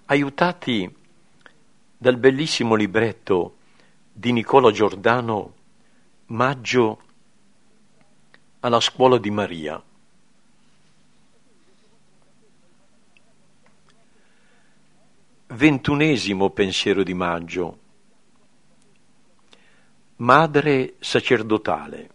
aiutati dal bellissimo libretto di Nicola Giordano, Maggio alla scuola di Maria. Ventunesimo pensiero di maggio. Madre sacerdotale.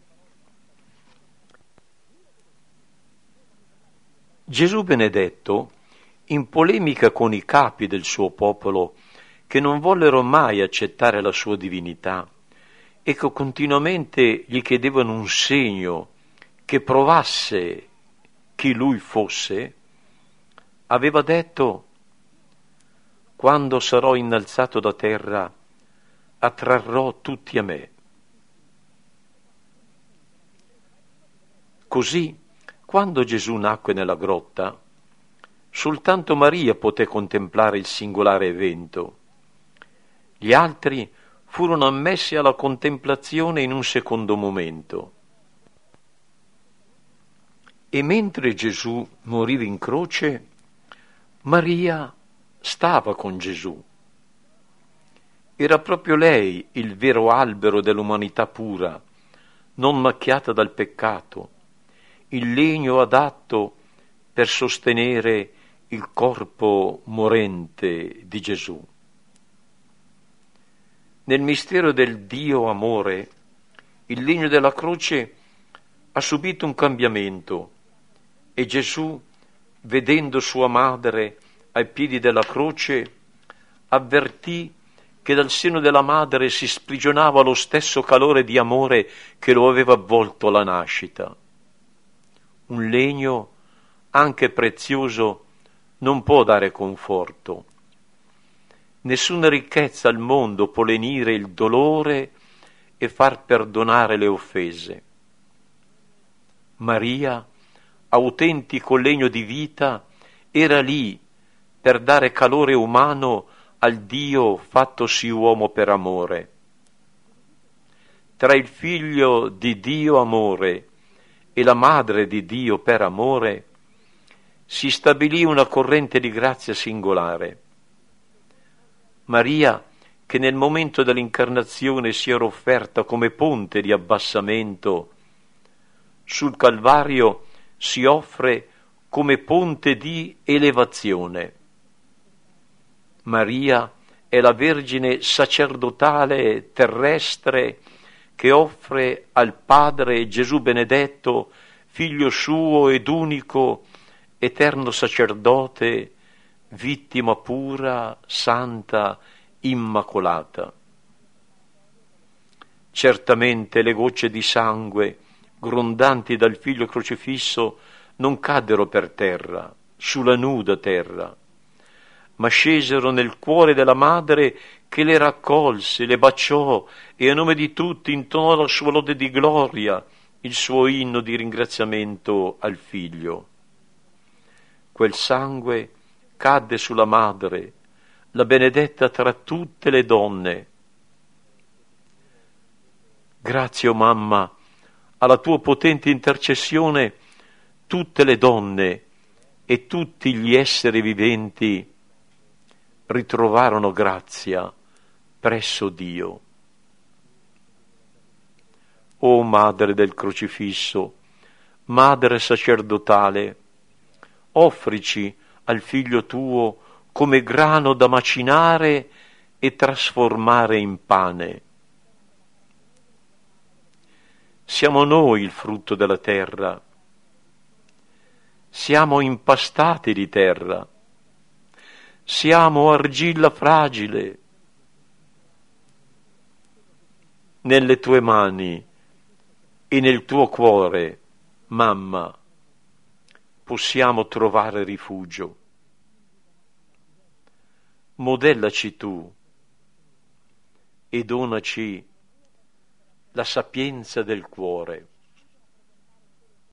Gesù benedetto, in polemica con i capi del suo popolo, che non vollero mai accettare la sua divinità e che continuamente gli chiedevano un segno che provasse chi lui fosse, aveva detto: quando sarò innalzato da terra, attrarrò tutti a me. Così, quando Gesù nacque nella grotta, soltanto Maria poté contemplare il singolare evento. Gli altri furono ammessi alla contemplazione in un secondo momento. E mentre Gesù moriva in croce, Maria stava con Gesù. Era proprio lei il vero albero dell'umanità pura, non macchiata dal peccato, il legno adatto per sostenere il corpo morente di Gesù. Nel mistero del Dio amore, il legno della croce ha subito un cambiamento e Gesù, vedendo sua madre ai piedi della croce, avvertì che dal seno della madre si sprigionava lo stesso calore di amore che lo aveva avvolto alla nascita. Un legno, anche prezioso, non può dare conforto. Nessuna ricchezza al mondo può lenire il dolore e far perdonare le offese. Maria, autentico legno di vita, era lì per dare calore umano al Dio fattosi uomo per amore. Tra il figlio di Dio amore e la madre di Dio per amore si stabilì una corrente di grazia singolare. Maria, che nel momento dell'incarnazione si era offerta come ponte di abbassamento, sul Calvario si offre come ponte di elevazione. Maria è la Vergine sacerdotale terrestre che offre al Padre Gesù benedetto, figlio suo ed unico, eterno sacerdote, vittima pura, santa, immacolata. Certamente le gocce di sangue grondanti dal figlio crocifisso non caddero per terra, sulla nuda terra, ma scesero nel cuore della madre che le raccolse, le baciò e a nome di tutti intonò la sua lode di gloria, il suo inno di ringraziamento al figlio. Quel sangue cadde sulla madre, la benedetta tra tutte le donne. Grazie, o mamma, alla tua potente intercessione, tutte le donne e tutti gli esseri viventi ritrovarono grazia presso Dio. O Madre del Crocifisso, Madre sacerdotale, offrici al Figlio tuo come grano da macinare e trasformare in pane. Siamo noi il frutto della terra, siamo impastati di terra, siamo argilla fragile. Nelle tue mani e nel tuo cuore, mamma, possiamo trovare rifugio. Modellaci tu e donaci la sapienza del cuore.